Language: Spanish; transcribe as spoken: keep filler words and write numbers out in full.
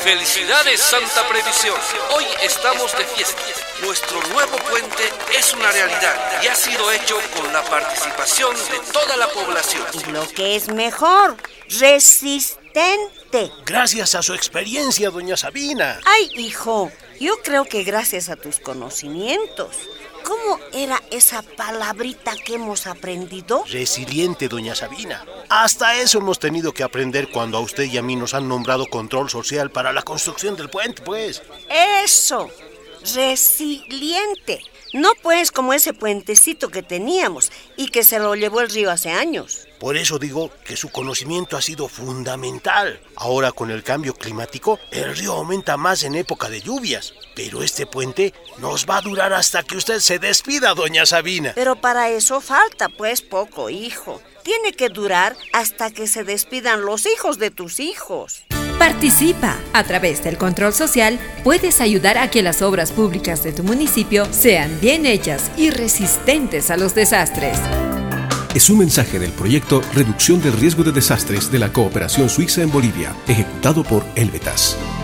Felicidades Santa Previsión, hoy estamos de fiesta. Nuestro nuevo puente es una realidad y ha sido hecho con la participación de toda la población. Y lo que es mejor, resistente. Gracias a su experiencia, doña Sabina. Ay, hijo, yo creo que gracias a tus conocimientos. ¿Cómo era esa palabrita que hemos aprendido? Resiliente, doña Sabina. Hasta eso hemos tenido que aprender cuando a usted y a mí nos han nombrado control social para la construcción del puente, pues. Eso, resiliente. No pues como ese puentecito que teníamos y que se lo llevó el río hace años. Por eso digo que su conocimiento ha sido fundamental. Ahora con el cambio climático, el río aumenta más en época de lluvias. Pero este puente nos va a durar hasta que usted se despida, doña Sabina. Pero para eso falta pues poco, hijo. Tiene que durar hasta que se despidan los hijos de tus hijos. Participa. A través del control social puedes ayudar a que las obras públicas de tu municipio sean bien hechas y resistentes a los desastres. Es un mensaje del proyecto Reducción del Riesgo de Desastres de la Cooperación Suiza en Bolivia, ejecutado por Elvetas.